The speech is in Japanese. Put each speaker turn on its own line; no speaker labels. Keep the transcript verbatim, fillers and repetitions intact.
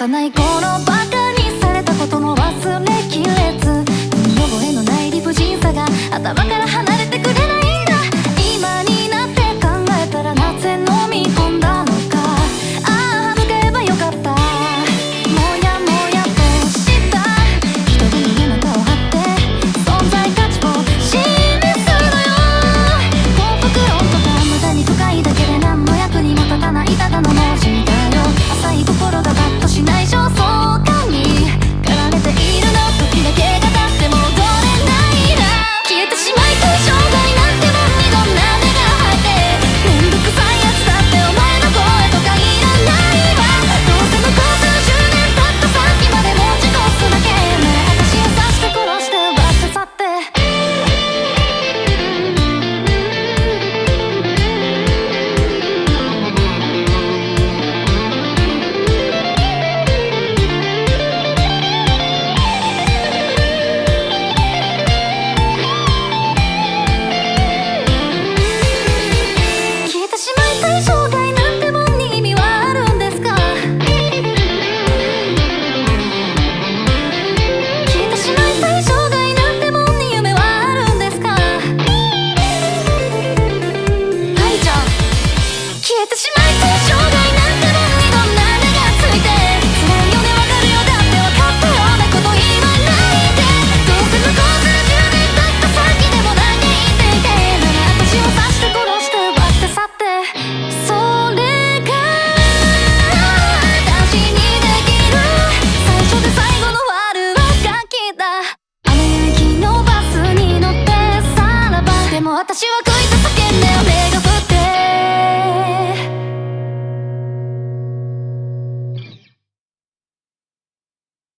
幼い頃バカにされたことも忘れきれず、見覚えのない理不尽さが頭から離れてくれないんだ。今になって考えたらなぜ飲み込んだのか。ああ使えばよかった。もやもやとした人混みに股を張って存在価値を示すのよ。幸福論とか無駄に深いだけで何の役にも立たないただの文字だよ。浅い心がバッとしない焦燥感に駆られているの。時だけが経って戻れないな。消えてしまいたい障害なんてもんにどんな根が生えて、めんどくさいやつだってお前の声とかいらないわ。どうせ向こう数十年経った先まで持ち越すだけね。私を刺して殺して奪って去って。消えてしまいたい障害なんてもんに意味はあるんですか。消えてしまいたい障害なんてもんに夢はあるんですか。はいじゃあ消えてしまいたい障害なんてもんにどんな名がついて、辛いよねわかるよだってわかったようなこと言わないで。どうせ向こう数十年経った先でも嘆いていてなら私を刺して殺して奪って去って。それが私にできる最初で最後の悪あがきだ。あの夕日のバスに乗ってさらば。でも私は悔いて叫んで俺が